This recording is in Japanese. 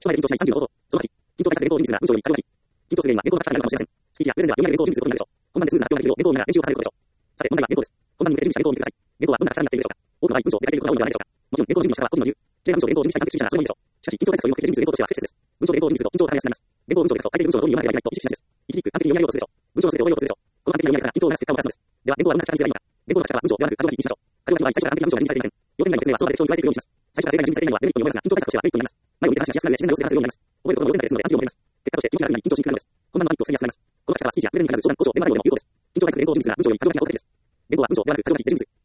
初代で緊張しない30のこと。その8、均等対策連邦人物が文章に対応が均等数原因は原稿が書かれるかもしれません。スピーチやプレゼンでは読み上げる原稿人物を考えるでしょう。本番でスムーズな発表ができるよう原稿運営が練習を重ねることでしょう。さて、問題は原稿です。本番に向けて準備した原稿を見てください。原稿はどんな形になっているでしょうか。多くの場合、文章を出かけることが多いのではないでしょうか。もちろん、原稿準備の仕方は個人の自由。経営文章原稿を準備したいなんて主義者はそれもいいでしょう。しかし、均等対策という目的で準備する原稿としては不適切です。文章原稿を準備すると緊張を高めやすくなります。原稿を文章で書くと相手文章がどういう読まれていないと意識しがちです。一字一句完璧に読み上げようとするでしょう。文章の整理を覚えようとするでしょう。この完璧な読み上げから緊張を流す結果を出すのです。では、原稿はどんな形にすればいいのか。原稿の書き方は文章ではなく箇条書きにしましょう。箇条書きの場合、最初から完璧な文章が準備されていません。要点内の説明はその場で表に加えていくようにします。最初から正解に準備されていないのはデメリットに思いますが、均等対策としてはメリットになります。前を見て話しやすくなるや自然な様子で話するようになります。覚えることも要点なですので暗記を求めます。結果として、余計なに緊張しにくくなるのです。本番の暗記を防ぎやすくなります。この書き方はスピーチやプレゼンに限らず、商談、交渉、電話内容でも有効です。緊張対策原稿を準備するなら文章を読み上げるかどうかだけです。原稿は文章ではなく箇条書きで準備する。